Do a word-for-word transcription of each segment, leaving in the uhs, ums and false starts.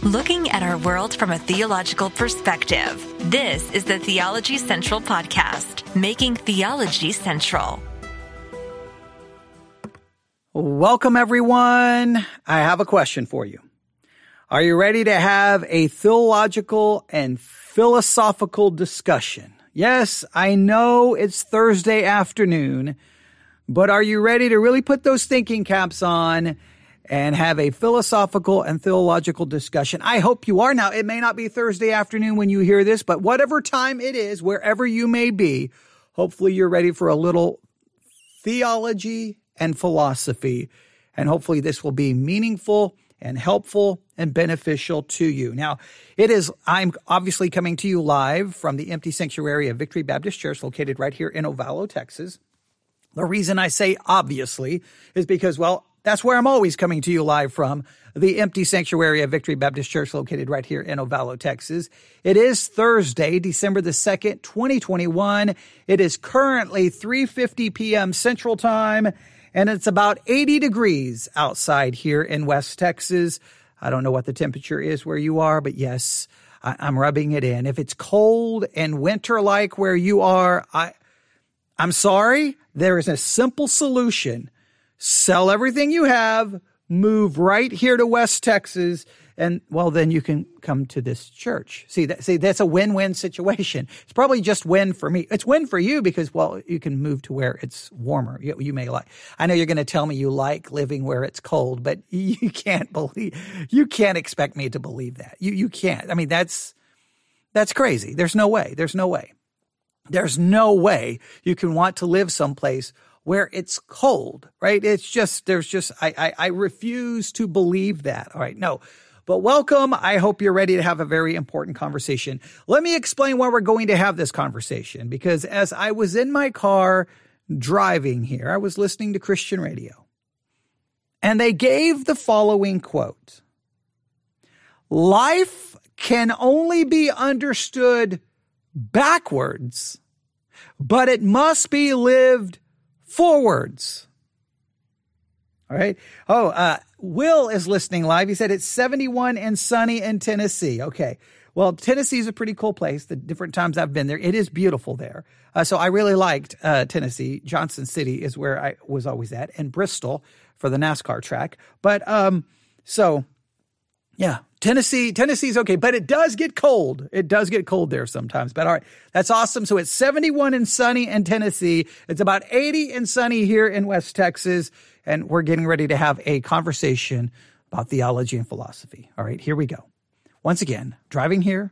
Looking at our world from a theological perspective. This is the Theology Central Podcast, making theology central. Welcome, everyone. I have a question for you. Are you ready to have a theological and philosophical discussion? Yes, I know it's Thursday afternoon, but are you ready to really put those thinking caps on and have a philosophical and theological discussion? I hope you are. Now, it may not be Thursday afternoon when you hear this, but whatever time it is, wherever you may be, hopefully you're ready for a little theology and philosophy. And hopefully this will be meaningful and helpful and beneficial to you. Now, it is, I'm obviously coming to you live from the empty sanctuary of Victory Baptist Church, located right here in Ovalo, Texas. The reason I say obviously is because, well, that's where I'm always coming to you live from, the empty sanctuary of Victory Baptist Church, located right here in Ovalo, Texas. It is Thursday, December the second, twenty twenty-one. It is currently three fifty p.m. Central Time, and it's about eighty degrees outside here in West Texas. I don't know what the temperature is where you are, but yes, I, I'm rubbing it in. If it's cold and winter-like where you are, I, I'm sorry. There is a simple solution. Sell everything you have, move right here to West Texas, and, well, then you can come to this church. See, that, see, that's a win-win situation. It's probably just win for me. It's win for you because, well, you can move to where it's warmer. You, you may like, I know you're going to tell me you like living where it's cold, but you can't believe, you can't expect me to believe that. You, you can't. I mean, that's, that's crazy. There's no way. There's no way. There's no way you can want to live someplace where it's cold, right? It's just, there's just, I, I, I refuse to believe that. All right, no. But welcome. I hope you're ready to have a very important conversation. Let me explain why we're going to have this conversation, because as I was in my car driving here, I was listening to Christian radio, and they gave the following quote: "Life can only be understood backwards, but it must be lived forwards." All right. Oh, uh, Will is listening live. He said it's seventy-one and sunny in Tennessee. Okay. Well, Tennessee is a pretty cool place. The different times I've been there, it is beautiful there. Uh, so I really liked uh, Tennessee. Johnson City is where I was always at, and Bristol for the NASCAR track. But um, so, yeah, Tennessee, Tennessee's okay, but it does get cold. It does get cold there sometimes. But all right, that's awesome. So it's seventy-one and sunny in Tennessee. It's about eighty and sunny here in West Texas. And we're getting ready to have a conversation about theology and philosophy. All right, here we go. Once again, driving here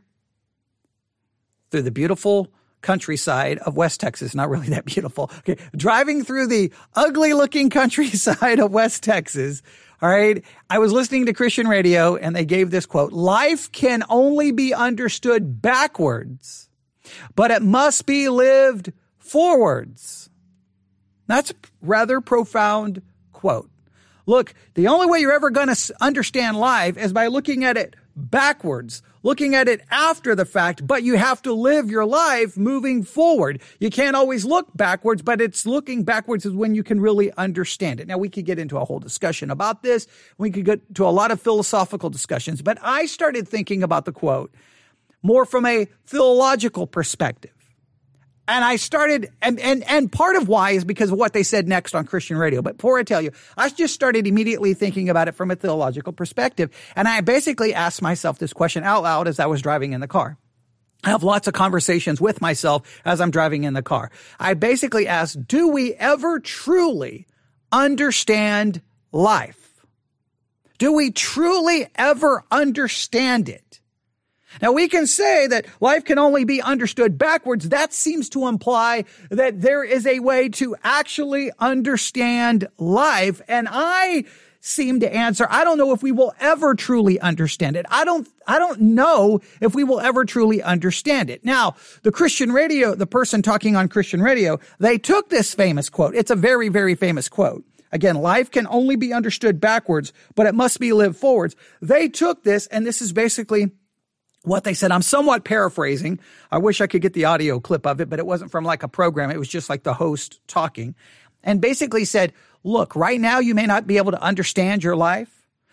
through the beautiful countryside of West Texas. Not really that beautiful. Okay, driving through the ugly-looking countryside of West Texas. All right, I was listening to Christian radio, and they gave this quote: "Life can only be understood backwards, but it must be lived forwards." That's a rather profound quote. Look, the only way you're ever going to understand life is by looking at it backwards, looking at it after the fact, but you have to live your life moving forward. You can't always look backwards, but it's looking backwards is when you can really understand it. Now, we could get into a whole discussion about this. We could get to a lot of philosophical discussions, but I started thinking about the quote more from a theological perspective. And I started, and, and, and part of why is because of what they said next on Christian radio. But before I tell you, I just started immediately thinking about it from a theological perspective. And I basically asked myself this question out loud as I was driving in the car. I have lots of conversations with myself as I'm driving in the car. I basically asked, do we ever truly understand life? Do we truly ever understand it? Now, we can say that life can only be understood backwards. That seems to imply that there is a way to actually understand life. And I seem to answer, I don't know if we will ever truly understand it. I don't, I don't know if we will ever truly understand it. Now, the Christian radio, the person talking on Christian radio, they took this famous quote. It's a very, very famous quote. Again, life can only be understood backwards, but it must be lived forwards. They took this, and this is basically what they said. I'm somewhat paraphrasing. I wish I could get the audio clip of it, but it wasn't from like a program. It was just like the host talking, and basically said, look, right now you may not be able to understand your life,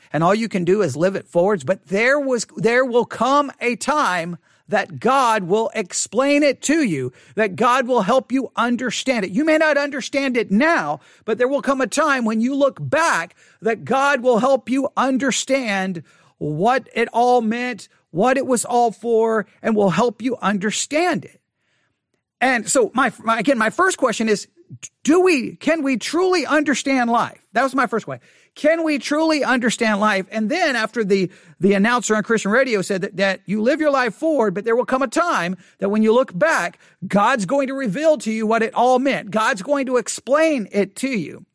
and all you can do is live it forwards. But there was, there will come a time that God will explain it to you, that God will help you understand it. You may not understand it now, but there will come a time when you look back that God will help you understand what it all meant, what it was all for, and will help you understand it. And so my, my again, my first question is, do we, can we truly understand life? That was my first question. Can we truly understand life? And then after the, the announcer on Christian radio said that, that you live your life forward, but there will come a time that when you look back, God's going to reveal to you what it all meant. God's going to explain it to you.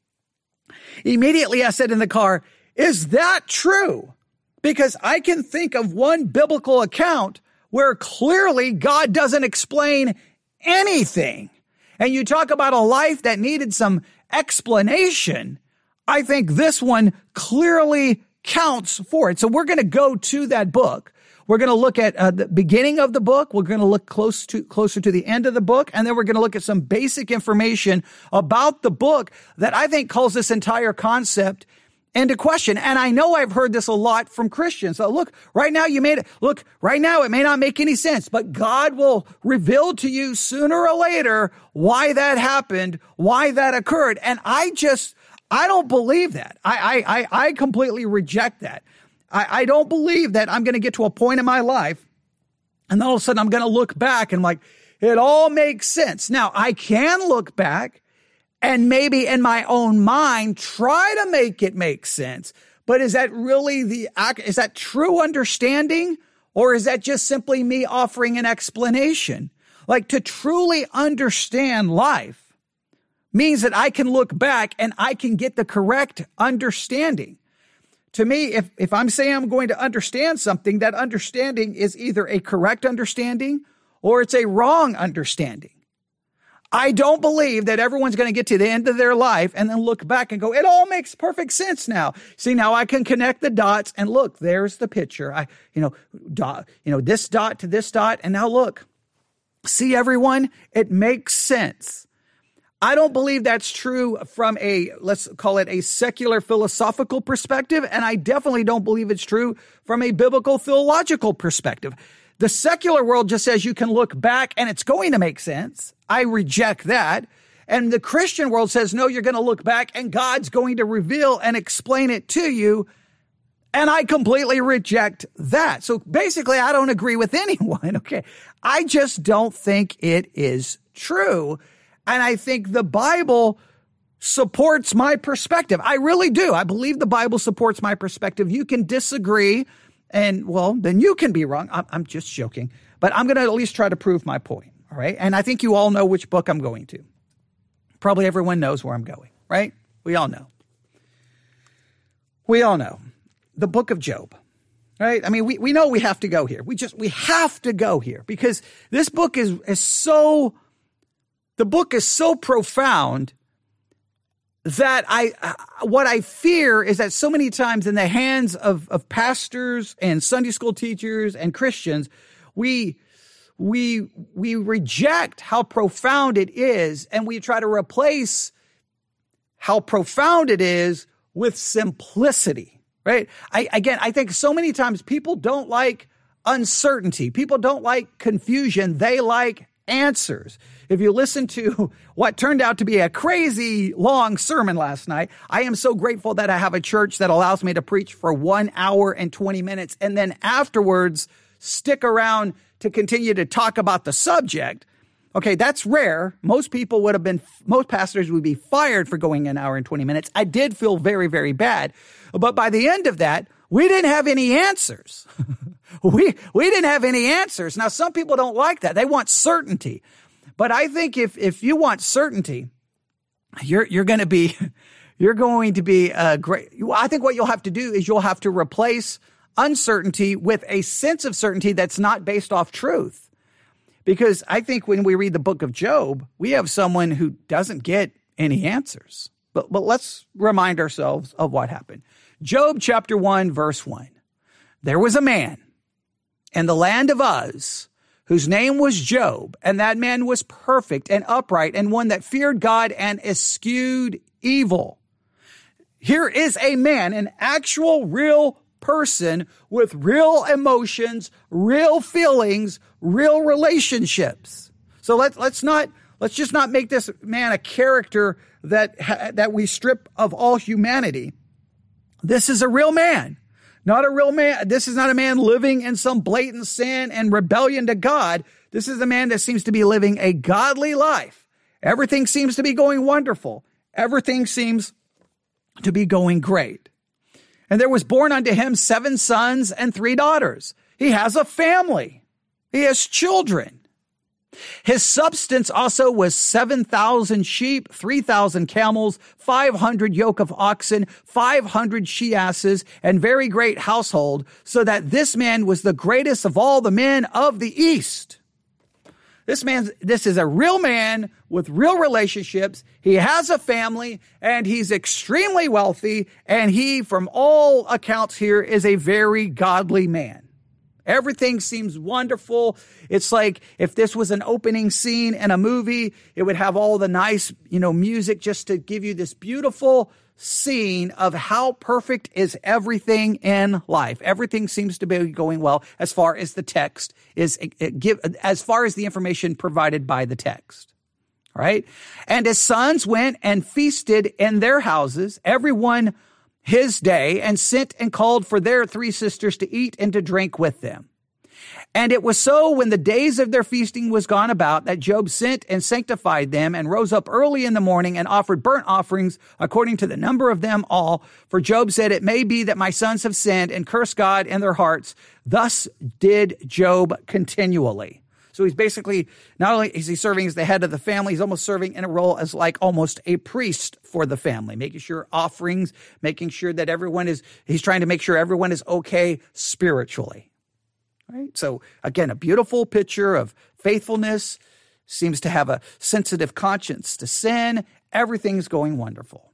Immediately I said in the car, is that true? Because I can think of one biblical account where clearly God doesn't explain anything. And you talk about a life that needed some explanation. I think this one clearly counts for it. So we're going to go to that book. We're going to look at uh, the beginning of the book. We're going to look close to closer to the end of the book. And then we're going to look at some basic information about the book that I think calls this entire concept into question. And I know I've heard this a lot from Christians. So look, right now you made it, look, right now it may not make any sense, but God will reveal to you sooner or later why that happened, why that occurred. And I just, I don't believe that. I, I, I, I completely reject that. I, I don't believe that I'm going to get to a point in my life and then all of a sudden I'm going to look back and I'm like, it all makes sense. Now I can look back and maybe in my own mind, try to make it make sense. But is that really the, is that true understanding? Or is that just simply me offering an explanation? Like, to truly understand life means that I can look back and I can get the correct understanding. To me, if, if I'm saying I'm going to understand something, that understanding is either a correct understanding or it's a wrong understanding. I don't believe that everyone's going to get to the end of their life and then look back and go, it all makes perfect sense now. See, now I can connect the dots and look, there's the picture. I, you know, dot, you know, this dot to this dot. And now look, see everyone, it makes sense. I don't believe that's true from a, let's call it a secular philosophical perspective. And I definitely don't believe it's true from a biblical theological perspective. The secular world just says you can look back and it's going to make sense. I reject that. And the Christian world says, no, you're going to look back and God's going to reveal and explain it to you. And I completely reject that. So basically, I don't agree with anyone. Okay. I just don't think it is true. And I think the Bible supports my perspective. I really do. I believe the Bible supports my perspective. You can disagree. And, well, then you can be wrong. I'm, I'm just joking. But I'm going to at least try to prove my point, all right? And I think you all know which book I'm going to. Probably everyone knows where I'm going, right? We all know. We all know. The book of Job, right? I mean, we, we know we have to go here. We just, we have to go here because this book is, is so, the book is so profound that I, what I fear is that so many times in the hands of, of pastors and Sunday school teachers and Christians, we, we, we reject how profound it is and we try to replace how profound it is with simplicity, right? I, again, I think so many times people don't like uncertainty. People don't like confusion. They like answers. If you listen to what turned out to be a crazy long sermon last night, I am so grateful that I have a church that allows me to preach for one hour and twenty minutes and then afterwards stick around to continue to talk about the subject. Okay, that's rare. Most people would have been, most pastors would be fired for going an hour and twenty minutes. I did feel very, very bad. But by the end of that, we didn't have any answers. we, we didn't have any answers. Now, some people don't like that. They want certainty. But I think if, if you want certainty, you're, you're going to be, you're going to be uh great. I think what you'll have to do is you'll have to replace uncertainty with a sense of certainty that's not based off truth. Because I think when we read the book of Job, we have someone who doesn't get any answers. But, but let's remind ourselves of what happened. Job chapter one, verse one. There was a man in the land of Uz whose name was Job, and that man was perfect and upright and one that feared God and eschewed evil. Here is a man, an actual real person with real emotions, real feelings, real relationships. So let's let's not let's just not make this man a character that that we strip of all humanity. This is a real man, not a real man. This is not a man living in some blatant sin and rebellion to God. This is a man that seems to be living a godly life. Everything seems to be going wonderful. Everything seems to be going great. And there was born unto him seven sons and three daughters. He has a family. He has children. His substance also was seven thousand sheep, three thousand camels, five hundred yoke of oxen, five hundred she-asses, and very great household, so that this man was the greatest of all the men of the East. This man, this is a real man with real relationships. He has a family and he's extremely wealthy. And he, from all accounts here, is a very godly man. Everything seems wonderful. It's like if this was an opening scene in a movie, it would have all the nice, you know, music just to give you this beautiful scene of how perfect is everything in life. Everything seems to be going well as far as the text is, it give, as far as the information provided by the text. All right. And his sons went and feasted in their houses, everyone his day, and sent and called for their three sisters to eat and to drink with them. And it was so when the days of their feasting was gone about that Job sent and sanctified them and rose up early in the morning and offered burnt offerings according to the number of them all. For Job said, it may be that my sons have sinned and cursed God in their hearts. Thus did Job continually. So he's basically, not only is he serving as the head of the family, he's almost serving in a role as like almost a priest for the family, making sure offerings, making sure that everyone is, he's trying to make sure everyone is okay spiritually. Right? So again, a beautiful picture of faithfulness, seems to have a sensitive conscience to sin. Everything's going wonderful.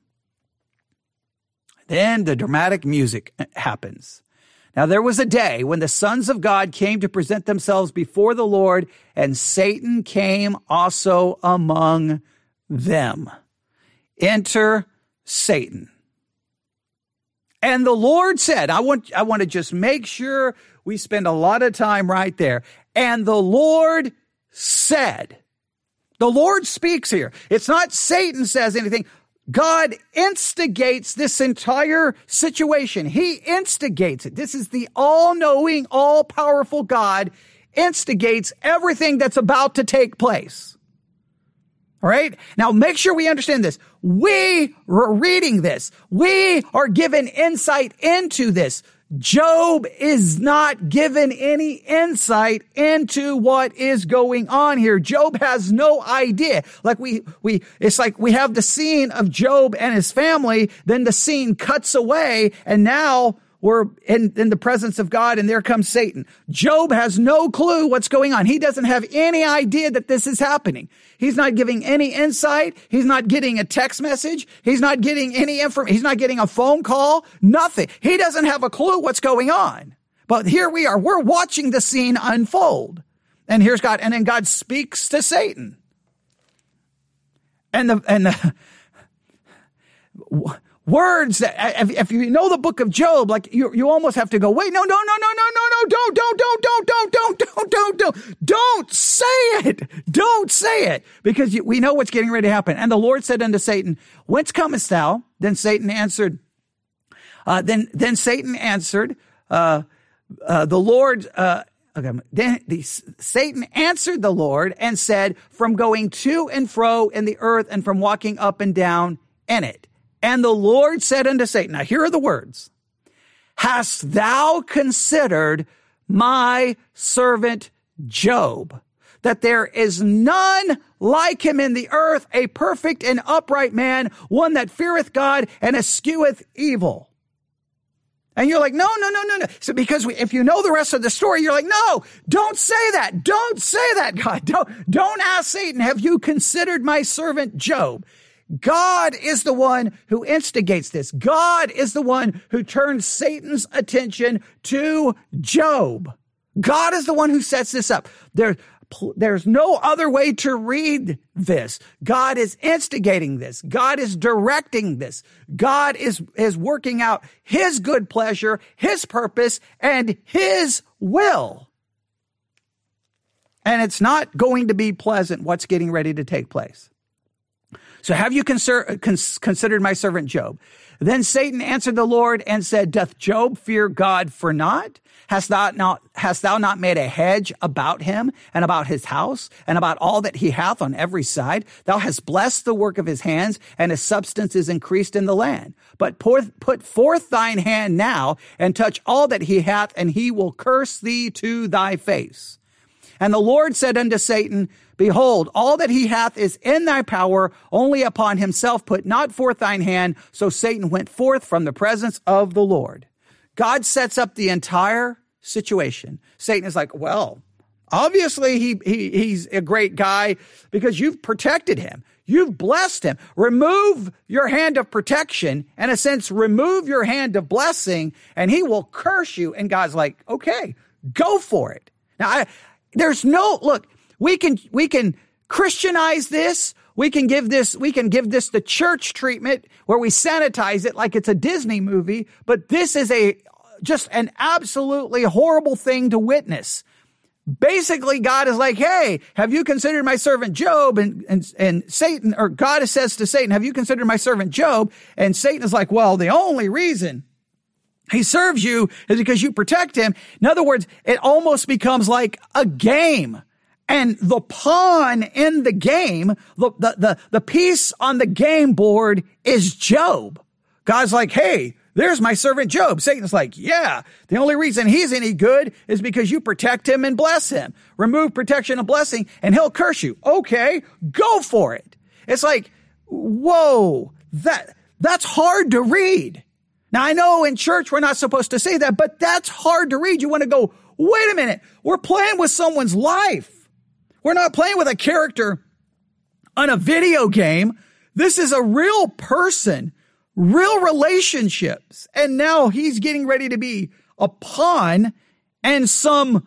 Then the dramatic music happens. Now there was a day when the sons of God came to present themselves before the Lord, and Satan came also among them. Enter Satan. And the Lord said, I want, I want to just make sure we spend a lot of time right there. And the Lord said, the Lord speaks here. It's not Satan says anything. God instigates this entire situation. He instigates it. This is the all-knowing, all-powerful God instigates everything that's about to take place. All right? Now, make sure we understand this. We are reading this. We are given insight into this. Job is not given any insight into what is going on here. Job has no idea. Like we, we, it's like we have the scene of Job and his family, then the scene cuts away, and now we're in, in the presence of God, and there comes Satan. Job has no clue what's going on. He doesn't have any idea that this is happening. He's not giving any insight. He's not getting a text message. He's not getting any information. He's not getting a phone call. Nothing. He doesn't have a clue what's going on. But here we are. We're watching the scene unfold. And here's God. And then God speaks to Satan. And the, and the, words that, if, if you know the book of Job, like you, you almost have to go, wait, no, no, no, no, no, no, no, don't, don't, don't, don't, don't, don't, don't, don't, don't, don't say it. Don't say it, because you, we know what's getting ready to happen. And the Lord said unto Satan, whence comest thou? Then Satan answered, uh, then, then Satan answered, uh, uh, the Lord, uh, okay, then the, Satan answered the Lord and said, from going to and fro in the earth and from walking up and down in it. And the Lord said unto Satan, now here are the words, hast thou considered my servant Job, that there is none like him in the earth, a perfect and upright man, one that feareth God and escheweth evil? And you're like, no, no, no, no, no. So because we, if you know the rest of the story, you're like, no, don't say that. Don't say that, God. Don't, don't ask Satan, have you considered my servant Job? God is the one who instigates this. God is the one who turns Satan's attention to Job. God is the one who sets this up. There, There's no other way to read this. God is instigating this. God is directing this. God is, is working out his good pleasure, his purpose, and his will. And it's not going to be pleasant what's getting ready to take place. So have you consider, cons- considered my servant Job? Then Satan answered the Lord and said, doth Job fear God for naught? Hast thou not, hast thou not made a hedge about him and about his house and about all that he hath on every side? Thou hast blessed the work of his hands, and his substance is increased in the land. But pour, put forth thine hand now and touch all that he hath, and he will curse thee to thy face. And the Lord said unto Satan, behold, all that he hath is in thy power, only upon himself put not forth thine hand. So Satan went forth from the presence of the Lord. God sets up the entire situation. Satan is like, well, obviously he, he he's a great guy because you've protected him. You've blessed him. Remove your hand of protection, in a sense, remove your hand of blessing, and he will curse you. And God's like, okay, go for it. Now, I, there's no, look, we can, we can Christianize this. We can give this, we can give this the church treatment where we sanitize it like it's a Disney movie, but this is a, just an absolutely horrible thing to witness. Basically, God is like, hey, have you considered my servant Job? And, and, and Satan, or God says to Satan, have you considered my servant Job? And Satan is like, well, the only reason he serves you is because you protect him. In other words, it almost becomes like a game. And the pawn in the game, the, the, the, the piece on the game board is Job. God's like, hey, there's my servant Job. Satan's like, yeah, the only reason he's any good is because you protect him and bless him. Remove protection and blessing, and he'll curse you. Okay, go for it. It's like, whoa, that that's hard to read. Now, I know in church we're not supposed to say that, but that's hard to read. You want to go, wait a minute, we're playing with someone's life. We're not playing with a character on a video game. This is a real person, real relationships. And now he's getting ready to be a pawn in some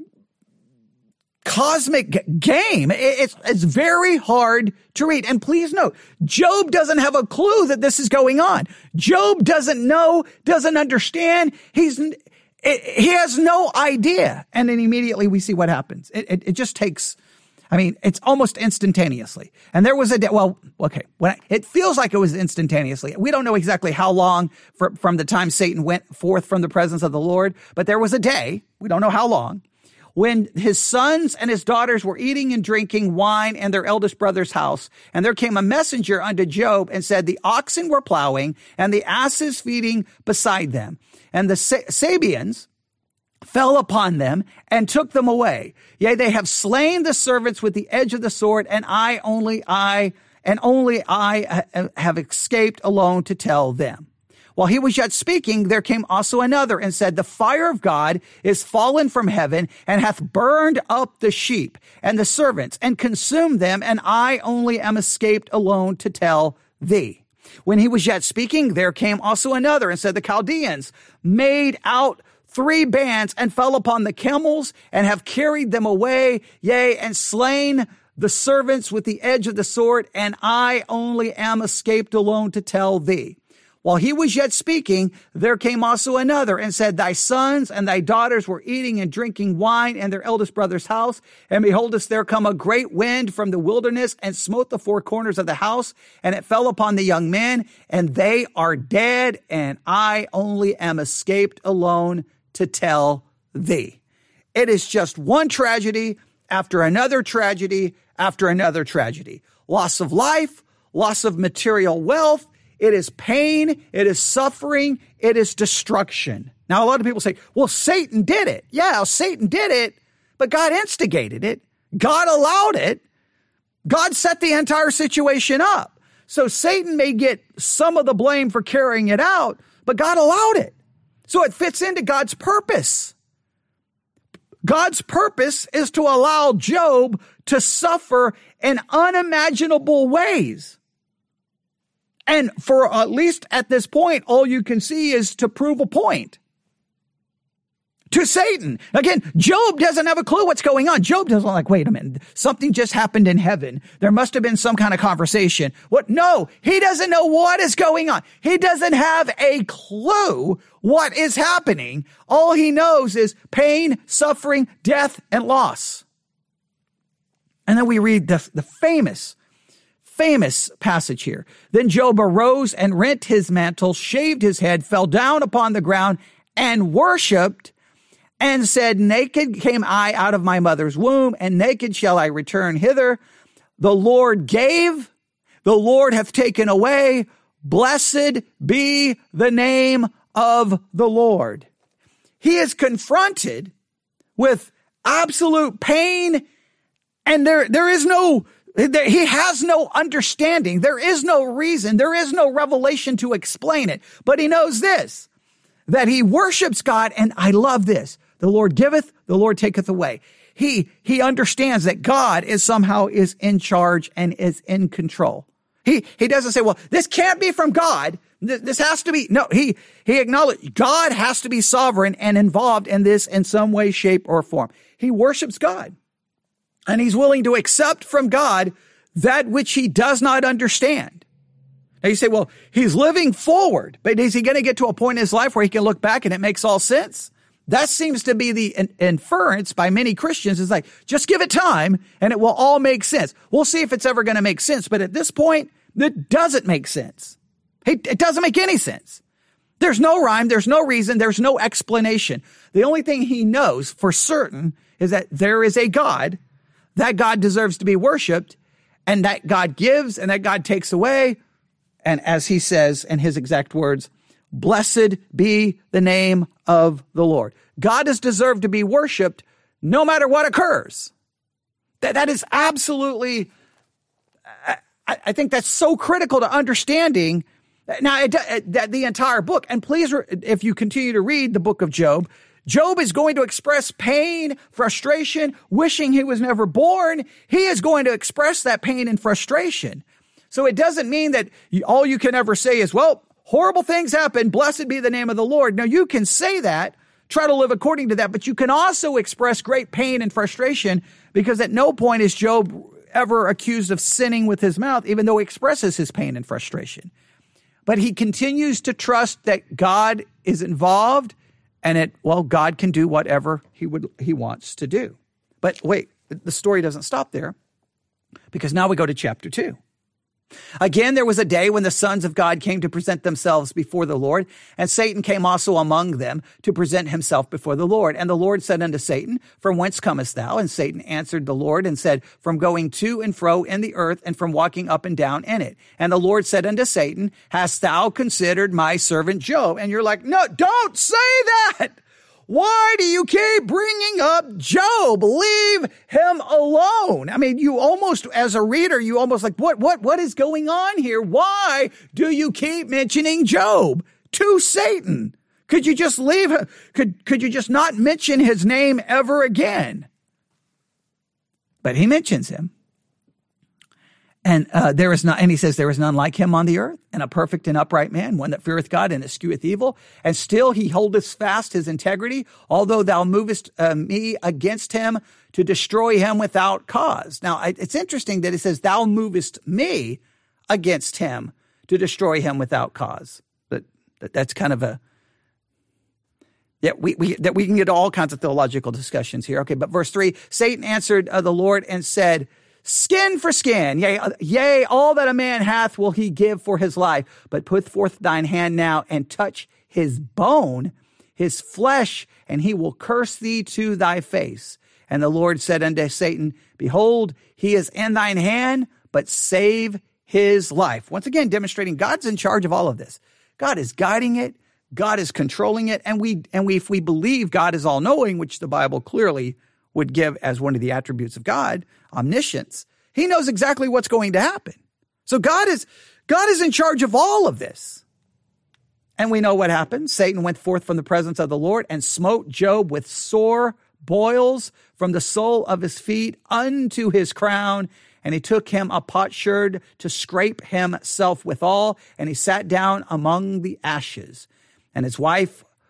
cosmic game. It's, it's very hard to read. And please note, Job doesn't have a clue that this is going on. Job doesn't know, doesn't understand. He's, it, he has no idea. And then immediately we see what happens. It, it, it just takes, I mean, it's almost instantaneously. And there was a day, well, okay, when I, it feels like it was instantaneously. We don't know exactly how long for, from the time Satan went forth from the presence of the Lord, but there was a day, we don't know how long, when his sons and his daughters were eating and drinking wine in their eldest brother's house. And there came a messenger unto Job and said, the oxen were plowing and the asses feeding beside them. And the Sabeans fell upon them and took them away. Yea, they have slain the servants with the edge of the sword, and I only I, and only I have escaped alone to tell them. While he was yet speaking, there came also another and said, the fire of God is fallen from heaven and hath burned up the sheep and the servants and consumed them, and I only am escaped alone to tell thee. When he was yet speaking, there came also another and said, the Chaldeans made out three bands and fell upon the camels and have carried them away, yea, and slain the servants with the edge of the sword, and I only am escaped alone to tell thee. While he was yet speaking, there came also another and said, thy sons and thy daughters were eating and drinking wine in their eldest brother's house. And beholdest, there come a great wind from the wilderness and smote the four corners of the house, and it fell upon the young men, and they are dead, and I only am escaped alone to tell thee. It is just one tragedy after another tragedy after another tragedy. Loss of life, loss of material wealth. It is pain. It is suffering. It is destruction. Now, a lot of people say, well, Satan did it. Yeah, Satan did it, but God instigated it. God allowed it. God set the entire situation up. So Satan may get some of the blame for carrying it out, but God allowed it. So it fits into God's purpose. God's purpose is to allow Job to suffer in unimaginable ways. And for at least at this point, all you can see is to prove a point. to Satan. Again, Job doesn't have a clue what's going on. Job doesn't like, wait a minute, something just happened in heaven. There must have been some kind of conversation. What? No, he doesn't know what is going on. He doesn't have a clue what is happening. All he knows is pain, suffering, death, and loss. And then we read the, the famous, famous passage here. Then Job arose and rent his mantle, shaved his head, fell down upon the ground, and worshiped, and said, naked came I out of my mother's womb, and naked shall I return hither. The Lord gave, the Lord hath taken away. Blessed be the name of the Lord. He is confronted with absolute pain, and there, there is no, there, he has no understanding. There is no reason. There is no revelation to explain it. But he knows this, that he worships God, and I love this. The Lord giveth, the Lord taketh away. He, he understands that God is somehow is in charge and is in control. He, he doesn't say, well, this can't be from God. This has to be, no, he, he acknowledged God has to be sovereign and involved in this in some way, shape, or form. He worships God, and he's willing to accept from God that which he does not understand. Now you say, well, he's living forward, but is he going to get to a point in his life where he can look back and it makes all sense? That seems to be the in- inference by many Christians, is like, just give it time and it will all make sense. We'll see if it's ever going to make sense. But at this point, it doesn't make sense. It, it doesn't make any sense. There's no rhyme. There's no reason. There's no explanation. The only thing he knows for certain is that there is a God, that God deserves to be worshiped, and that God gives and that God takes away. And as he says in his exact words, blessed be the name of the Lord. God is deserved to be worshiped no matter what occurs. That, that is absolutely, I, I think that's so critical to understanding. Now, it, it, the entire book, and please, if you continue to read the book of Job, Job is going to express pain, frustration, wishing he was never born. He is going to express that pain and frustration. So it doesn't mean that you, all you can ever say is, well, horrible things happen. Blessed be the name of the Lord. Now, you can say that, try to live according to that, but you can also express great pain and frustration, because at no point is Job ever accused of sinning with his mouth, even though he expresses his pain and frustration. But he continues to trust that God is involved, and it, well, God can do whatever he would, he wants to do. But wait, the story doesn't stop there, because now we go to chapter two. Again, there was a day when the sons of God came to present themselves before the Lord, and Satan came also among them to present himself before the Lord. And the Lord said unto Satan, from whence comest thou? And Satan answered the Lord and said, from going to and fro in the earth, and from walking up and down in it. And the Lord said unto Satan, hast thou considered my servant Job? And you're like, no, don't say that. Why do you keep bringing up Job? Leave him alone. I mean, you almost, as a reader, you almost like, what, what, what is going on here? Why do you keep mentioning Job to Satan? Could you just leave? Could, could you just not mention his name ever again? But he mentions him. And uh, there is not, and he says, there is none like him on the earth, and a perfect and upright man, one that feareth God and escheweth evil. And still he holdeth fast his integrity, although thou movest uh, me against him to destroy him without cause. Now, I, it's interesting that it says, thou movest me against him to destroy him without cause. But that, that's kind of a, yeah, we, we, that we can get all kinds of theological discussions here. Okay, but verse three, Satan answered uh, the Lord and said, skin for skin, yea, yea, all that a man hath will he give for his life. But put forth thine hand now and touch his bone, his flesh, and he will curse thee to thy face. And the Lord said unto Satan, behold, he is in thine hand, but save his life. Once again, demonstrating God's in charge of all of this. God is guiding it. God is controlling it. And we, and we, if we believe God is all knowing, which the Bible clearly would give as one of the attributes of God, omniscience, he knows exactly what's going to happen. So God is, God is in charge of all of this. And we know what happened. Satan went forth from the presence of the Lord and smote Job with sore boils from the sole of his feet unto his crown. And he took him a potsherd to scrape himself withal. And he sat down among the ashes. And his wife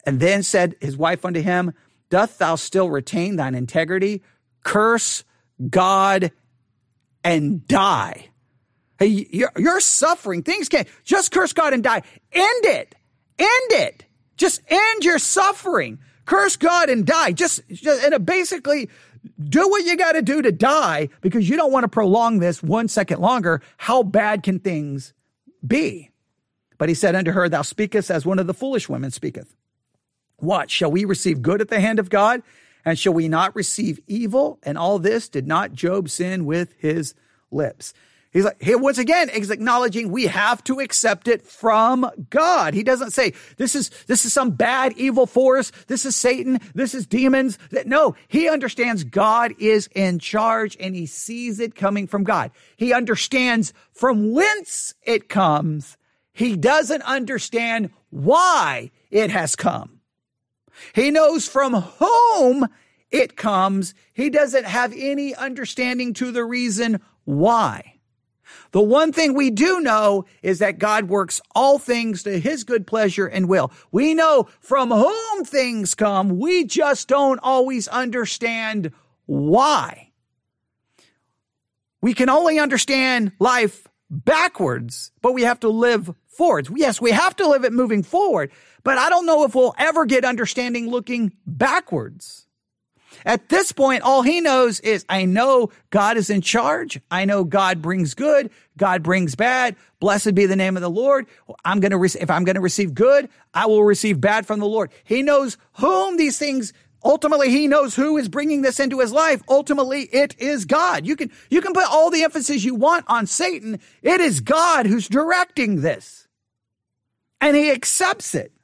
And then said his wife unto him, doth thou still retain thine integrity? Curse God and die. Hey, you're, you're suffering. Things can't, just curse God and die. End it. End it. Just end your suffering. Curse God and die. Just, just and basically do what you got to do to die because you don't want to prolong this one second longer. How bad can things be? But he said unto her, thou speakest as one of the foolish women speaketh. What? Shall we receive good at the hand of God? And shall we not receive evil? And all this did not Job sin with his lips. He's like, here once again, he's acknowledging we have to accept it from God. He doesn't say this is, this is some bad evil force. This is Satan. This is demons. No, he understands God is in charge and he sees it coming from God. He understands from whence it comes. He doesn't understand why it has come. He knows from whom it comes. He doesn't have any understanding to the reason why. The one thing we do know is that God works all things to his good pleasure and will. We know from whom things come. We just don't always understand why. We can only understand life backwards, but we have to live forwards. Yes, we have to live it moving forward, but I don't know if we'll ever get understanding looking backwards. At this point, all he knows is, I know God is in charge. I know God brings good. God brings bad. Blessed be the name of the Lord. I'm going to, re- if I'm going to receive good, I will receive bad from the Lord. He knows whom these things, ultimately, he knows who is bringing this into his life. Ultimately, it is God. You can, you can put all the emphasis you want on Satan. It is God who's directing this. And he accepts it.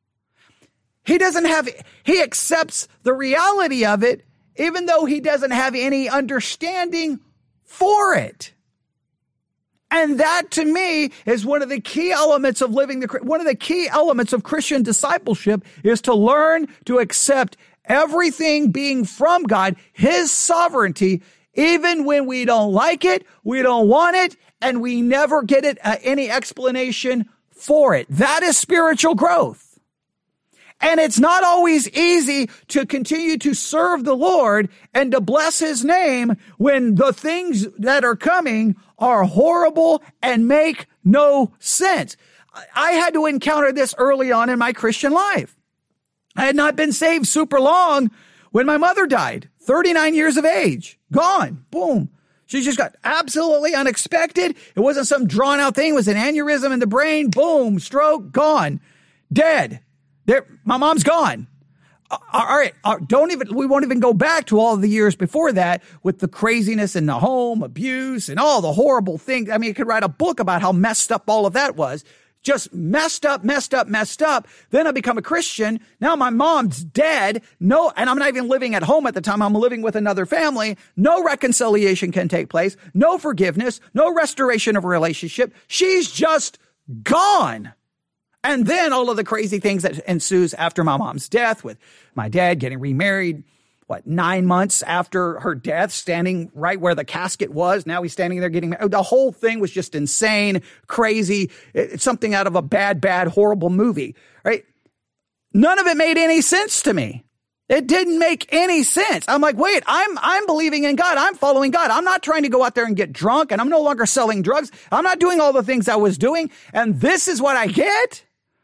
He doesn't have, he accepts the reality of it, even though he doesn't have any understanding for it. And that to me is one of the key elements of living the, one of the key elements of Christian discipleship is to learn to accept everything being from God, his sovereignty, even when we don't like it, we don't want it, and we never get it, uh, any explanation for it. That is spiritual growth. And it's not always easy to continue to serve the Lord and to bless his name when the things that are coming are horrible and make no sense. I had to encounter this early on in my Christian life. I had not been saved super long when my mother died, thirty-nine years of age, gone, boom. She just got absolutely unexpected. It wasn't some drawn out thing. It was an aneurysm in the brain, boom, stroke, gone, dead. There, my mom's gone. Uh, all right. Uh, don't even, we won't even go back to all the years before that with the craziness in the home, abuse, and all the horrible things. I mean, you could write a book about how messed up all of that was. Just messed up, messed up, messed up. Then I become a Christian. Now my mom's dead. No, and I'm not even living at home at the time. I'm living with another family. No reconciliation can take place. No forgiveness. No restoration of a relationship. She's just gone. And then all of the crazy things that ensues after my mom's death with my dad getting remarried, what, nine months after her death, standing right where the casket was. Now he's standing there getting married. The whole thing was just insane, crazy. It's something out of a bad, bad, horrible movie, right? None of it made any sense to me. It didn't make any sense. I'm like, wait, I'm, I'm believing in God. I'm following God. I'm not trying to go out there and get drunk, and I'm no longer selling drugs. I'm not doing all the things I was doing. And this is what I get?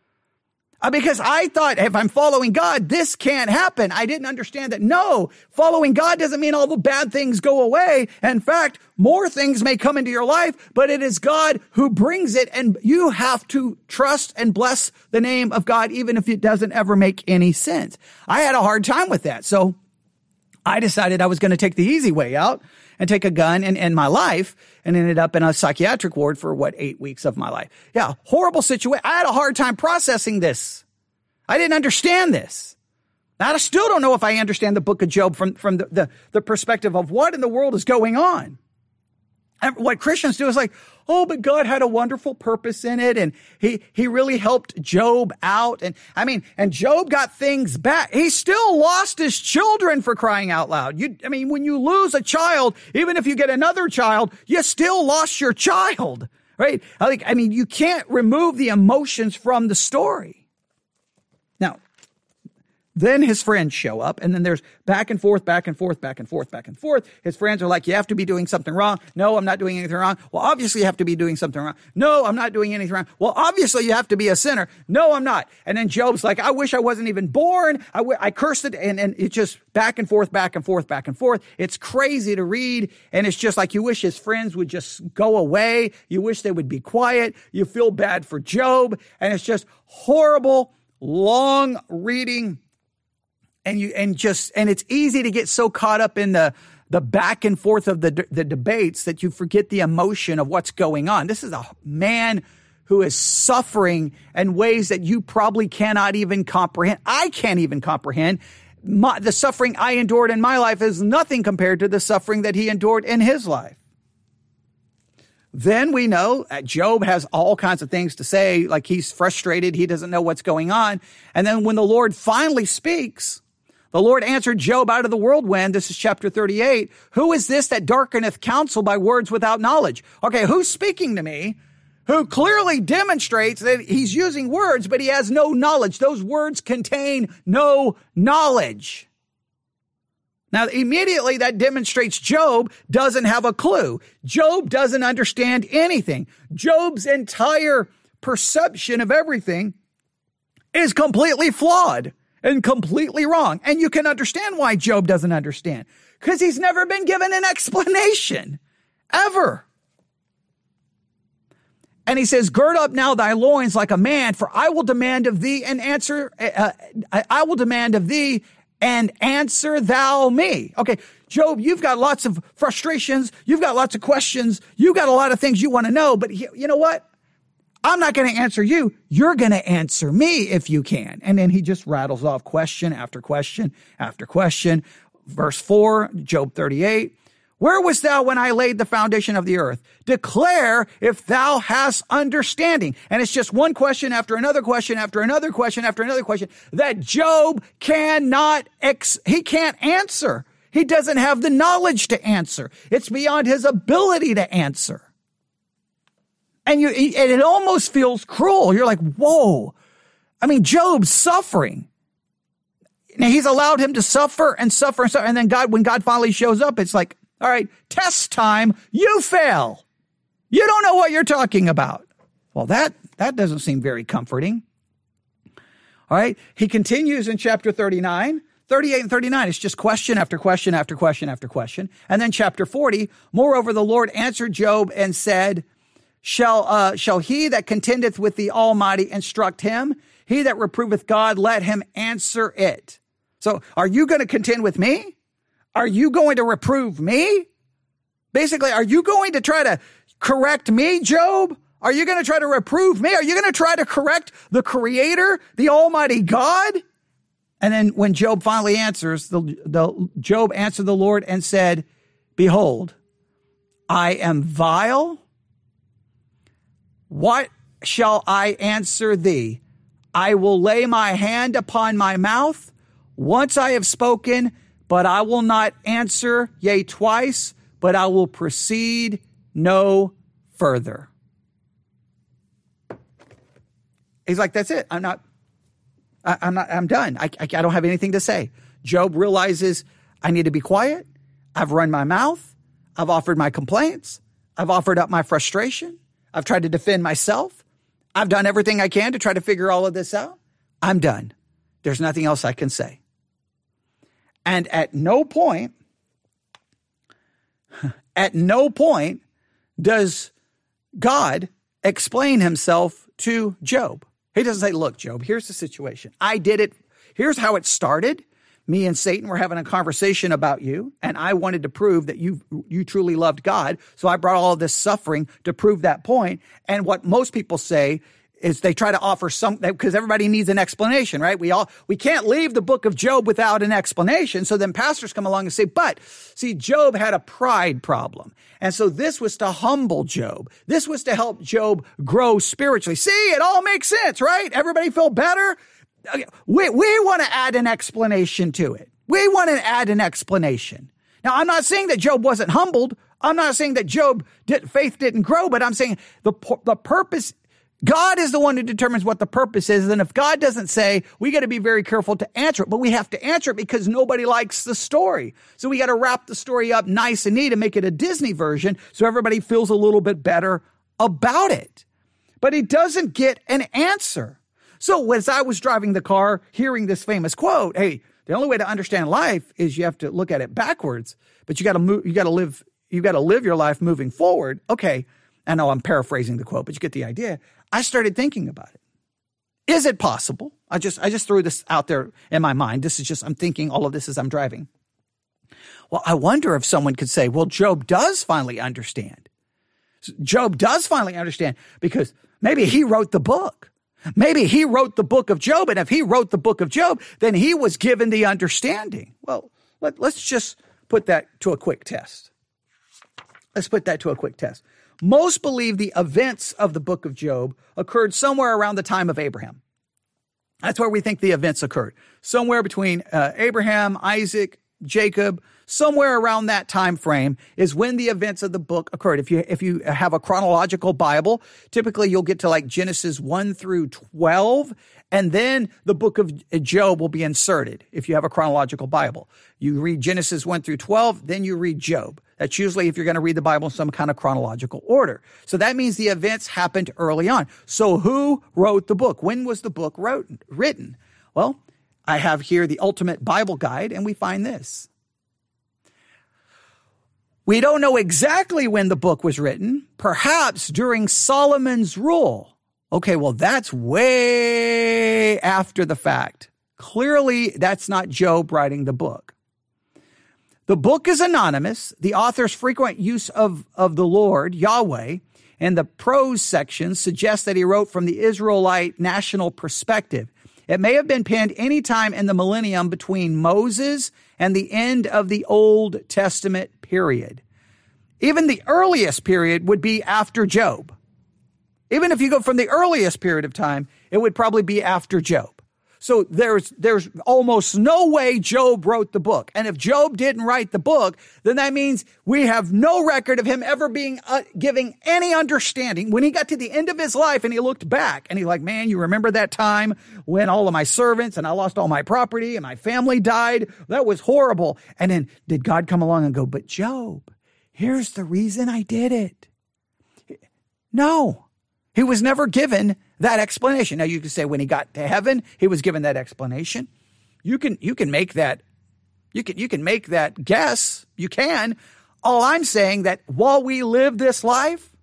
Because I thought if I'm following God, this can't happen. I didn't understand that. No, following God doesn't mean all the bad things go away. In fact, more things may come into your life, but it is God who brings it. And you have to trust and bless the name of God, even if it doesn't ever make any sense. I had a hard time with that. So I decided I was going to take the easy way out and take a gun and end my life, and ended up in a psychiatric ward for, what, eight weeks of my life. Yeah, horrible situation. I had a hard time processing this. I didn't understand this. I still don't know if I understand the book of Job from, from the, the, the perspective of what in the world is going on. And what Christians do is like, oh, but God had a wonderful purpose in it. And he, he really helped Job out. And I mean, and Job got things back. He still lost his children, for crying out loud. You, I mean, when you lose a child, even if you get another child, you still lost your child, right? I think, I mean, you can't remove the emotions from the story. Now, Then his friends show up, and then there's back and forth, back and forth, back and forth, back and forth. His friends are like, you have to be doing something wrong. No, I'm not doing anything wrong. Well, obviously you have to be doing something wrong. No, I'm not doing anything wrong. Well, obviously you have to be a sinner. No, I'm not. And then Job's like, I wish I wasn't even born. I, w- I cursed it. And, and it's just back and forth, back and forth, back and forth. It's crazy to read. And it's just like you wish his friends would just go away. You wish they would be quiet. You feel bad for Job. And it's just horrible, long reading. And you, and just, and it's easy to get so caught up in the, the back and forth of the, the debates that you forget the emotion of what's going on. This is a man who is suffering in ways that you probably cannot even comprehend. I can't even comprehend. My, the suffering I endured in my life is nothing compared to the suffering that he endured in his life. Then we know that Job has all kinds of things to say, like he's frustrated. He doesn't know what's going on. And then when the Lord finally speaks, the Lord answered Job out of the whirlwind. This is chapter thirty-eight. Who is this that darkeneth counsel by words without knowledge? Okay, who's speaking to me? Who clearly demonstrates that he's using words, but he has no knowledge. Those words contain no knowledge. Now, immediately that demonstrates Job doesn't have a clue. Job doesn't understand anything. Job's entire perception of everything is completely flawed and completely wrong. And you can understand why Job doesn't understand, because he's never been given an explanation, ever. And he says, gird up now thy loins like a man, for I will demand of thee and answer, uh, I will demand of thee and answer thou me. Okay, Job, you've got lots of frustrations. You've got lots of questions. You've got a lot of things you want to know, but you know what? I'm not going to answer you. You're going to answer me if you can. And then he just rattles off question after question after question. Verse four, Job thirty-eight. Where wast thou when I laid the foundation of the earth? Declare if thou hast understanding. And it's just one question after another question after another question after another question that Job cannot, ex- he can't answer. He doesn't have the knowledge to answer. It's beyond his ability to answer. And you, and it almost feels cruel. You're like, whoa. I mean, Job's suffering. Now, he's allowed him to suffer and suffer and suffer. And then God, when God finally shows up, it's like, all right, test time. You fail. You don't know what you're talking about. Well, that, that doesn't seem very comforting. All right. He continues in chapter thirty-nine, thirty-eight and thirty-nine. It's just question after question after question after question. And then chapter forty, moreover, the Lord answered Job and said, Shall, uh, shall he that contendeth with the Almighty instruct him? He that reproveth God, let him answer it. So are you going to contend with me? Are you going to reprove me? Basically, are you going to try to correct me, Job? Are you going to try to reprove me? Are you going to try to correct the Creator, the Almighty God? And then when Job finally answers, the, the Job answered the Lord and said, Behold, I am vile. What shall I answer thee? I will lay my hand upon my mouth. Once I have spoken, but I will not answer, yea, twice, but I will proceed no further. He's like, that's it. I'm not, I, I'm not, I'm done. I, I, I don't have anything to say. Job realizes I need to be quiet. I've run my mouth. I've offered my complaints. I've offered up my frustration. I've tried to defend myself. I've done everything I can to try to figure all of this out. I'm done. There's nothing else I can say. And at no point, at no point does God explain himself to Job. He doesn't say, look, Job, here's the situation. I did it. Here's how it started. Me and Satan were having a conversation about you, and I wanted to prove that you you truly loved God. So I brought all of this suffering to prove that point. And what most people say is they try to offer some, because everybody needs an explanation, right? We all, we can't leave the book of Job without an explanation. So then pastors come along and say, but see, Job had a pride problem. And so this was to humble Job. This was to help Job grow spiritually. See, it all makes sense, right? Everybody feel better? We, we want to add an explanation to it. We want to add an explanation. Now, I'm not saying that Job wasn't humbled. I'm not saying that Job did, faith didn't grow, but I'm saying the, the purpose, God is the one who determines what the purpose is. And if God doesn't say, we got to be very careful to answer it, but we have to answer it because nobody likes the story. So we got to wrap the story up nice and neat and make it a Disney version so everybody feels a little bit better about it. But he doesn't get an answer. So as I was driving the car, hearing this famous quote, hey, the only way to understand life is you have to look at it backwards, but you got to move, you got to live, you got to live your life moving forward. Okay. I know I'm paraphrasing the quote, but you get the idea. I started thinking about it. Is it possible? I just, I just threw this out there in my mind. This is just, I'm thinking all of this as I'm driving. Well, I wonder if someone could say, well, Job does finally understand. Job does finally understand because maybe he wrote the book. Maybe he wrote the book of Job. And if he wrote the book of Job, then he was given the understanding. Well, let, let's just put that to a quick test. Let's put that to a quick test. Most believe the events of the book of Job occurred somewhere around the time of Abraham. That's where we think the events occurred. Somewhere between uh, Abraham, Isaac, Jacob, somewhere around that time frame is when the events of the book occurred. If you if you have a chronological Bible, typically you'll get to like Genesis one through twelve, and then the book of Job will be inserted if you have a chronological Bible. You read Genesis one through twelve, then you read Job. That's usually if you're going to read the Bible in some kind of chronological order. So that means the events happened early on. So who wrote the book? When was the book wrote, written? Well, I have here the Ultimate Bible Guide, and we find this. We don't know exactly when the book was written, perhaps during Solomon's rule. Okay, well, that's way after the fact. Clearly, that's not Job writing the book. The book is anonymous. The author's frequent use of, of the Lord, Yahweh, and the prose section suggests that he wrote from the Israelite national perspective. It may have been penned any time in the millennium between Moses and the end of the Old Testament period. Even the earliest period would be after Job. Even if you go from the earliest period of time, it would probably be after Job. So there's there's almost no way Job wrote the book. And if Job didn't write the book, then that means we have no record of him ever being uh, giving any understanding. When he got to the end of his life and he looked back and he's like, man, you remember that time when all of my servants and I lost all my property and my family died? That was horrible. And then did God come along and go, but Job, here's the reason I did it. No, he was never given that explanation. Now you can say when he got to heaven, he was given that explanation. You can, you can make that, you can, you can make that guess. You can. All I'm saying that while we live this life,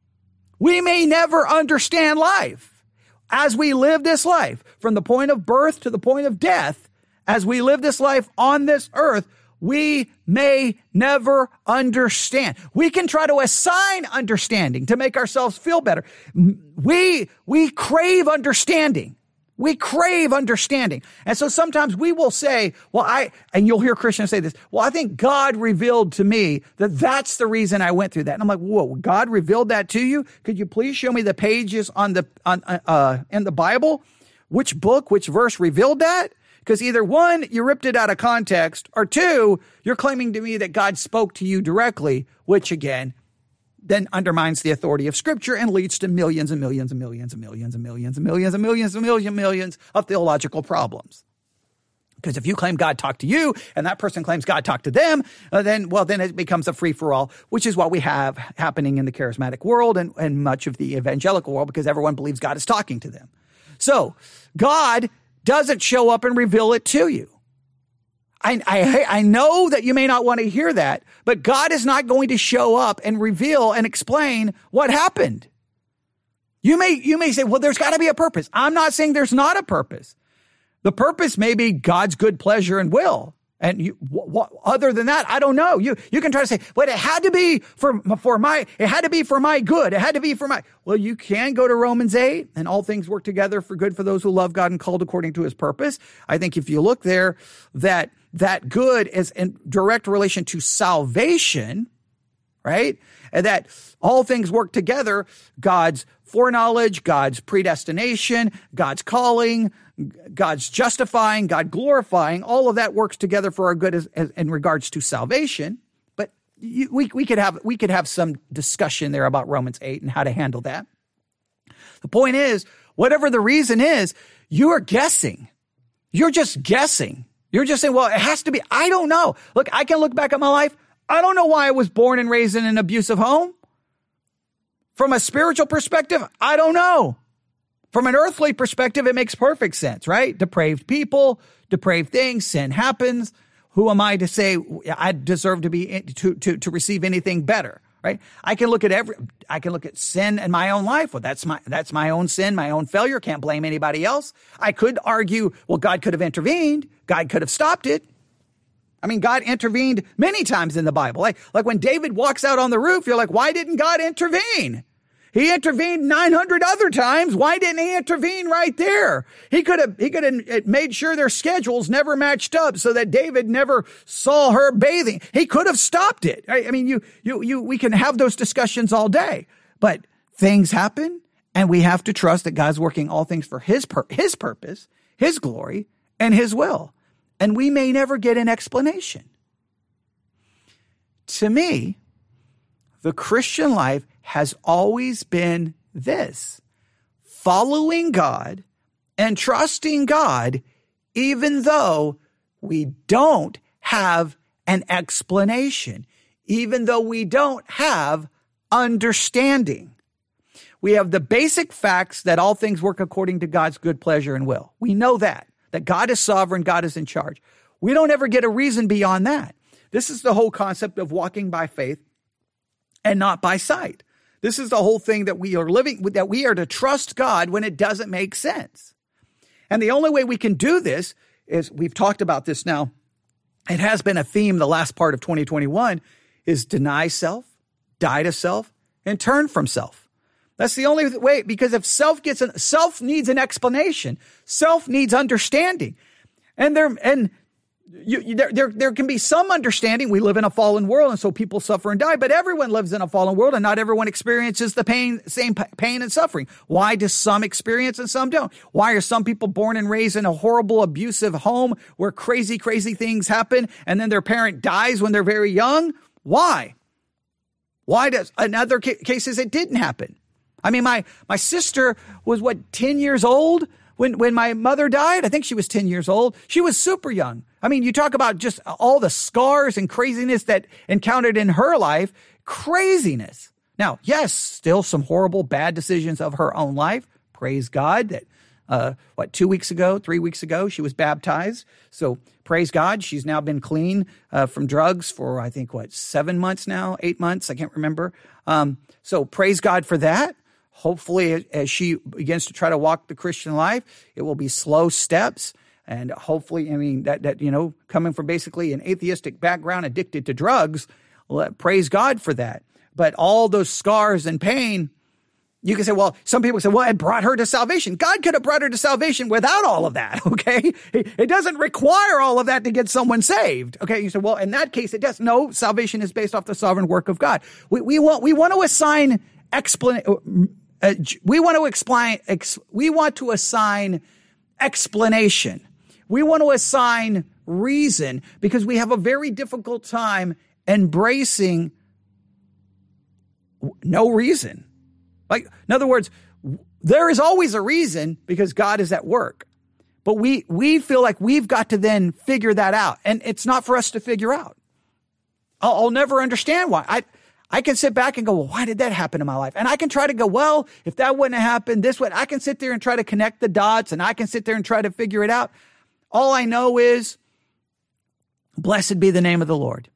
we may never understand life. As we live this life, from the point of birth to the point of death, as we live this life on this earth, we may never understand. We can try to assign understanding to make ourselves feel better. We, we crave understanding. We crave understanding. And so sometimes we will say, well, I, and you'll hear Christians say this, well, I think God revealed to me that that's the reason I went through that. And I'm like, whoa, God revealed that to you? Could you please show me the pages on the, on, uh, in the Bible? Which book, which verse revealed that? Because either one, you ripped it out of context, or two, you're claiming to me that God spoke to you directly, which again, then undermines the authority of Scripture and leads to millions and millions and millions and millions and millions and millions and millions and millions and millions of theological problems. Because if you claim God talked to you and that person claims God talked to them, uh, then, well, then it becomes a free-for-all, which is what we have happening in the charismatic world and, and much of the evangelical world, because everyone believes God is talking to them. So God doesn't show up and reveal it to you. I, I, I know that you may not want to hear that, but God is not going to show up and reveal and explain what happened. You may, you may say, well, there's got to be a purpose. I'm not saying there's not a purpose. The purpose may be God's good pleasure and will. And you, what, other than that, I don't know. You, you can try to say, well, it had to be for, for my, it had to be for my good. It had to be for my, well, you can go to Romans eight and all things work together for good for those who love God and called according to his purpose. I think if you look there, that, that good is in direct relation to salvation, right? And that all things work together, God's foreknowledge, God's predestination, God's calling, God's justifying, God glorifying, all of that works together for our good as, as, in regards to salvation. But you, we, we could have, we could have some discussion there about Romans eight and how to handle that. The point is, whatever the reason is, you are guessing. You're just guessing. You're just saying, well, it has to be. I don't know. Look, I can look back at my life. I don't know why I was born and raised in an abusive home. From a spiritual perspective, I don't know. From an earthly perspective, it makes perfect sense, right? Depraved people, depraved things, sin happens. Who am I to say I deserve to be to to to receive anything better, right? I can look at every I can look at sin in my own life. Well, that's my that's my own sin, my own failure. Can't blame anybody else. I could argue, well, God could have intervened. God could have stopped it. I mean, God intervened many times in the Bible. Like like when David walks out on the roof, you're like, why didn't God intervene? He intervened nine hundred other times. Why didn't he intervene right there? He could have, he could have made sure their schedules never matched up so that David never saw her bathing. He could have stopped it. I, I mean, you, you, you, we can have those discussions all day, but things happen and we have to trust that God's working all things for his, pur- his purpose, his glory, and his will. And we may never get an explanation. To me, the Christian life has always been this: following God and trusting God, even though we don't have an explanation, even though we don't have understanding. We have the basic facts that all things work according to God's good pleasure and will. We know that, that God is sovereign, God is in charge. We don't ever get a reason beyond that. This is the whole concept of walking by faith and not by sight. This is the whole thing that we are living with, that we are to trust God when it doesn't make sense. And the only way we can do this is, we've talked about this now, it has been a theme the last part of twenty twenty-one, is deny self, die to self, and turn from self. That's the only way, because if self gets an, self needs an explanation, self needs understanding. And there, and You, you, there, there, there can be some understanding. We live in a fallen world, and so people suffer and die, but everyone lives in a fallen world, and not everyone experiences the pain, same pain and suffering. Why do some experience and some don't? Why are some people born and raised in a horrible, abusive home where crazy, crazy things happen, and then their parent dies when they're very young? Why? Why does, in other ca- cases, it didn't happen? I mean, my, my sister was, what, ten years old when, when my mother died? I think she was ten years old. She was super young. I mean, you talk about just all the scars and craziness that encountered in her life. Craziness. Now, yes, still some horrible, bad decisions of her own life. Praise God that, uh, what, two weeks ago, three weeks ago, she was baptized. So praise God. She's now been clean uh, from drugs for, I think, what, seven months now, eight months. I can't remember. Um, so praise God for that. Hopefully, as she begins to try to walk the Christian life, it will be slow steps. And hopefully, I mean, that, that, you know, coming from basically an atheistic background, addicted to drugs, well, praise God for that. But all those scars and pain, you can say, well, some people say, well, it brought her to salvation. God could have brought her to salvation without all of that, okay? It doesn't require all of that to get someone saved, okay? You say, well, in that case, it does. No, salvation is based off the sovereign work of God. We, we want, we want to assign explanation. Uh, we want to explain, ex, we want to assign explanation. We want to assign reason because we have a very difficult time embracing no reason. Like, in other words, there is always a reason because God is at work. But we, we feel like we've got to then figure that out. And it's not for us to figure out. I'll, I'll never understand why. I, I can sit back and go, well, why did that happen in my life? And I can try to go, well, if that wouldn't have happened this way, I can sit there and try to connect the dots and I can sit there and try to figure it out. All I know is, blessed be the name of the Lord.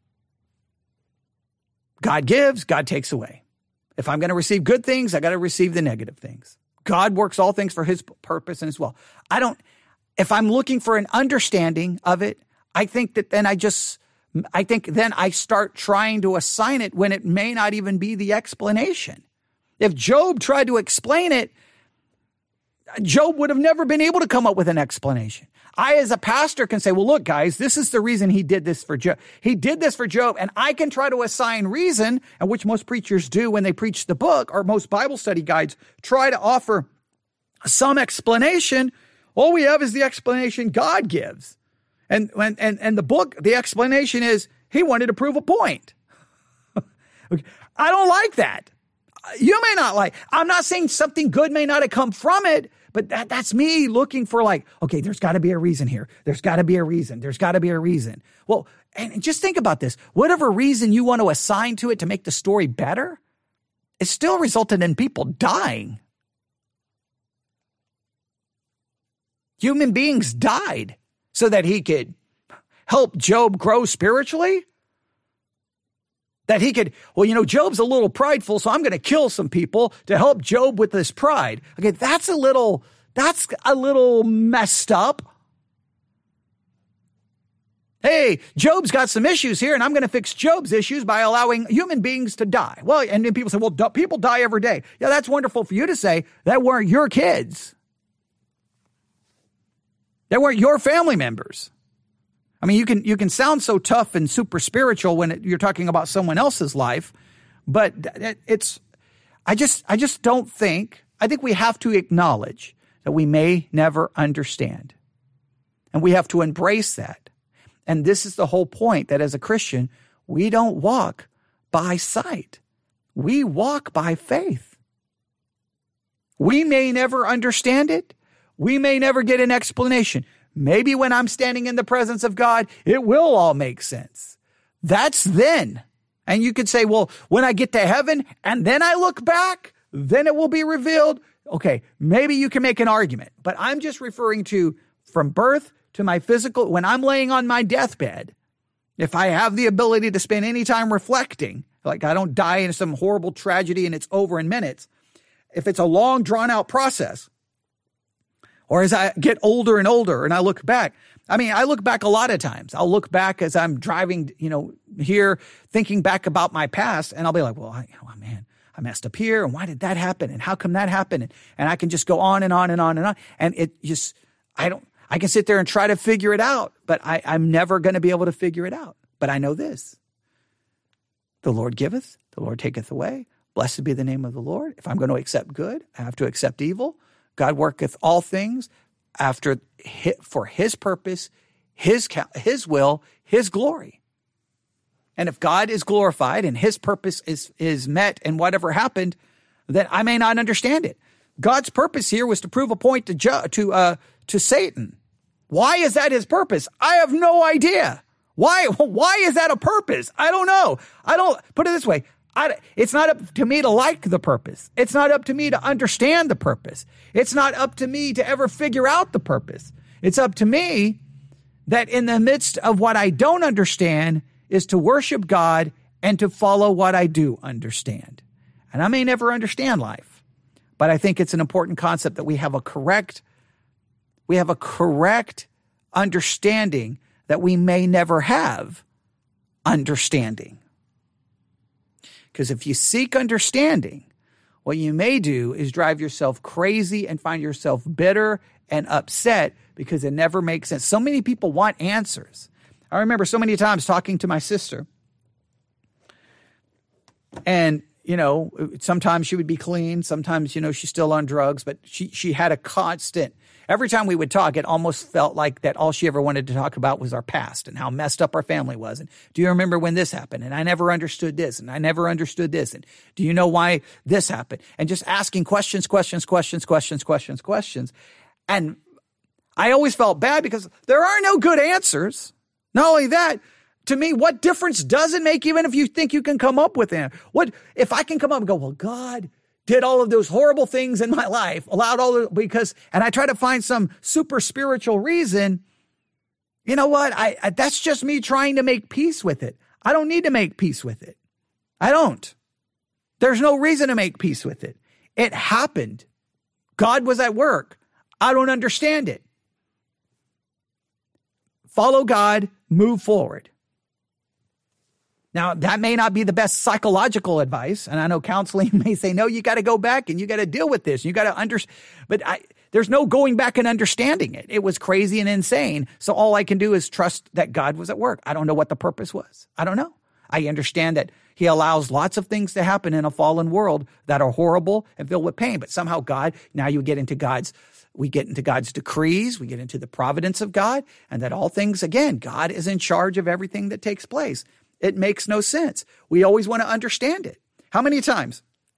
God gives, God takes away. If I'm going to receive good things, I got to receive the negative things. God works all things for his purpose and his will. I don't, if I'm looking for an understanding of it, I think that then I just, I think then I start trying to assign it when it may not even be the explanation. If Job tried to explain it, Job would have never been able to come up with an explanation. I, as a pastor, can say, well, look, guys, this is the reason he did this for Job. He did this for Job, and I can try to assign reason, and which most preachers do when they preach the book, or most Bible study guides try to offer some explanation. All we have is the explanation God gives. And, and, and, and the book, the explanation is he wanted to prove a point. Okay. I don't like that. You may not like, I'm not saying something good may not have come from it, but that, that's me looking for like, okay, there's got to be a reason here. There's got to be a reason. There's got to be a reason. Well, and just think about this. Whatever reason you want to assign to it to make the story better, it still resulted in people dying. Human beings died so that he could help Job grow spiritually. That he could, well, you know, Job's a little prideful, so I'm going to kill some people to help Job with this pride. Okay, that's a little, that's a little messed up. Hey, Job's got some issues here, and I'm going to fix Job's issues by allowing human beings to die. Well, and then people say, well, people die every day. Yeah, that's wonderful for you to say. That weren't your kids. That weren't your family members. I mean, you can you can sound so tough and super spiritual when it, you're talking about someone else's life, but it, it's I just I just don't think I think we have to acknowledge that we may never understand, and we have to embrace that. And this is the whole point, that as a Christian, we don't walk by sight, we walk by faith. We may never understand it, we may never get an explanation. Maybe when I'm standing in the presence of God, it will all make sense. That's then. And you could say, well, when I get to heaven and then I look back, then it will be revealed. Okay, maybe you can make an argument, but I'm just referring to from birth to my physical, when I'm laying on my deathbed, if I have the ability to spend any time reflecting, like I don't die in some horrible tragedy and it's over in minutes, if it's a long drawn out process, or as I get older and older and I look back, I mean, I look back a lot of times. I'll look back as I'm driving, you know, here, thinking back about my past, and I'll be like, well, I, oh man, I messed up here. And why did that happen? And how come that happened? And, and I can just go on and on and on and on. And it just, I don't, I can sit there and try to figure it out, but I, I'm never going to be able to figure it out. But I know this: the Lord giveth, the Lord taketh away. Blessed be the name of the Lord. If I'm going to accept good, I have to accept evil. God worketh all things after for his purpose, his, his will, his glory. And if God is glorified and his purpose is, is met and whatever happened, then I may not understand it. God's purpose here was to prove a point to, jo- to, uh, to Satan. Why is that his purpose? I have no idea. Why, why is that a purpose? I don't know. I don't, put it this way. I, it's not up to me to like the purpose. It's not up to me to understand the purpose. It's not up to me to ever figure out the purpose. It's up to me that in the midst of what I don't understand is to worship God and to follow what I do understand. And I may never understand life, but I think it's an important concept that we have a correct, we have a correct understanding that we may never have understanding. Because if you seek understanding, what you may do is drive yourself crazy and find yourself bitter and upset because it never makes sense. So many people want answers. I remember so many times talking to my sister, and, you know, sometimes she would be clean. Sometimes, you know, she's still on drugs, but she, she had a constant, every time we would talk, it almost felt like that all she ever wanted to talk about was our past and how messed up our family was. And do you remember when this happened? And I never understood this. And I never understood this. And do you know why this happened? And just asking questions, questions, questions, questions, questions, questions. And I always felt bad because there are no good answers. Not only that, to me, what difference does it make even if you think you can come up with it? What if I can come up and go, well, God did all of those horrible things in my life, allowed all of, because, and I try to find some super spiritual reason. You know what? I, I that's just me trying to make peace with it. I don't need to make peace with it. I don't. There's no reason to make peace with it. It happened. God was at work. I don't understand it. Follow God, move forward. Now, that may not be the best psychological advice, and I know counseling may say, no, you got to go back and you got to deal with this. You got to understand, but I, there's no going back and understanding it. It was crazy and insane. So all I can do is trust that God was at work. I don't know what the purpose was. I don't know. I understand that he allows lots of things to happen in a fallen world that are horrible and filled with pain, but somehow God, now you get into God's, we get into God's decrees, we get into the providence of God, and that all things, again, God is in charge of everything that takes place. It makes no sense. We always want to understand it. How many times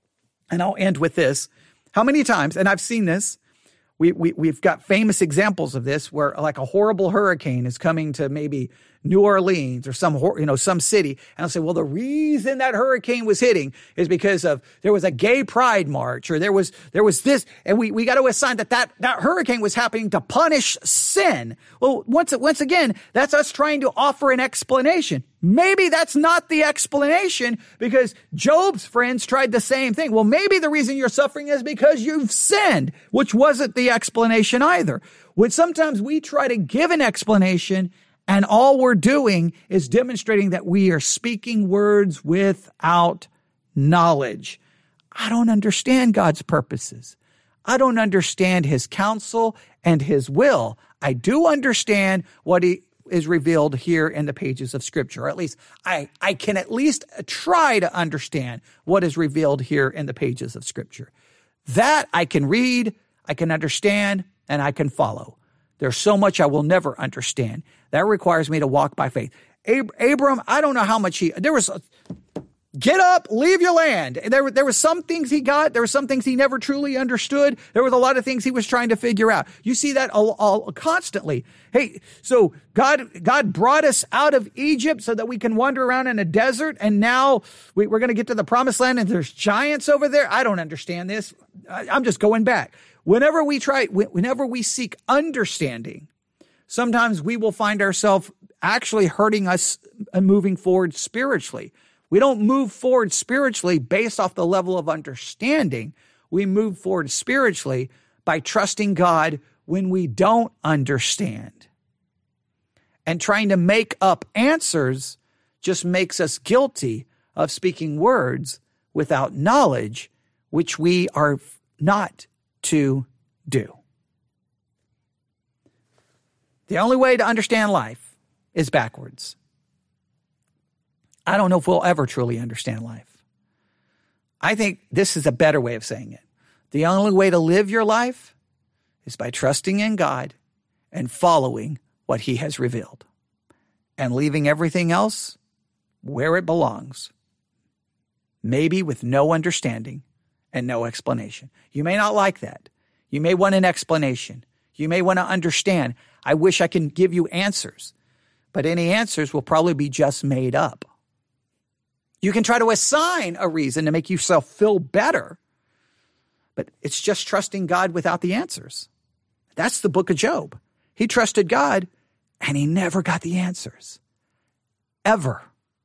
And I'll end with this. How many times, and I've seen this, we, we, we've got famous examples of this where like a horrible hurricane is coming to maybe New Orleans or some, you know, some city. And I'll say, well, the reason that hurricane was hitting is because of, there was a gay pride march or there was, there was this, and we, we got to assign that, that, that hurricane was happening to punish sin. Well, once, once again, that's us trying to offer an explanation. Maybe that's not the explanation because Job's friends tried the same thing. Well, maybe the reason you're suffering is because you've sinned, which wasn't the explanation either. When sometimes we try to give an explanation and all we're doing is demonstrating that we are speaking words without knowledge. I don't understand God's purposes. I don't understand his counsel and his will. I do understand what he is revealed here in the pages of Scripture. Or at least I, I can at least try to understand what is revealed here in the pages of Scripture. That I can read, I can understand, and I can follow. There's so much I will never understand. That requires me to walk by faith. Ab- Abram, I don't know how much he, there was, a, get up, leave your land. There, there were some things he got. There were some things he never truly understood. There was a lot of things he was trying to figure out. You see that all, all constantly. Hey, so God, God brought us out of Egypt so that we can wander around in a desert. And now we, we're going to get to the promised land and there's giants over there. I don't understand this. I, I'm just going back. Whenever we try, whenever we seek understanding, sometimes we will find ourselves actually hurting us and moving forward spiritually. We don't move forward spiritually based off the level of understanding. We move forward spiritually by trusting God when we don't understand. And trying to make up answers just makes us guilty of speaking words without knowledge, which we are not to do. The only way to understand life is backwards. I don't know if we'll ever truly understand life. I think this is a better way of saying it. The only way to live your life is by trusting in God and following what he has revealed and leaving everything else where it belongs, maybe with no understanding and no explanation. You may not like that. You may want an explanation. You may want to understand. I wish I can give you answers, but any answers will probably be just made up. You can try to assign a reason to make yourself feel better, but it's just trusting God without the answers. That's the book of Job. He trusted God and he never got the answers. Ever.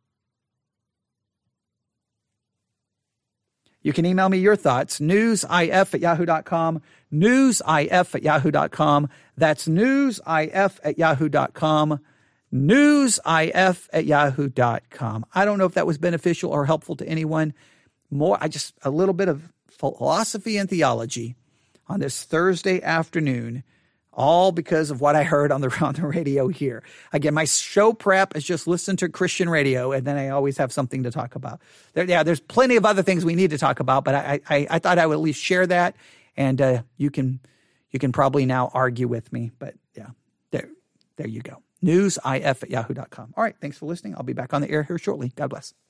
You can email me your thoughts, newsif at yahoo dot com, newsif at yahoo dot com. That's newsif at yahoo dot com, newsif at yahoo dot com. I don't know if that was beneficial or helpful to anyone. More, I just, a little bit of philosophy and theology on this Thursday afternoon, all because of what I heard on the, on the radio here. Again, my show prep is just listen to Christian radio, and then I always have something to talk about. There, yeah, there's plenty of other things we need to talk about, but I, I, I thought I would at least share that, and uh, you can you can probably now argue with me, but yeah, there, there you go. newsif at yahoo dot com. All right, thanks for listening. I'll be back on the air here shortly. God bless.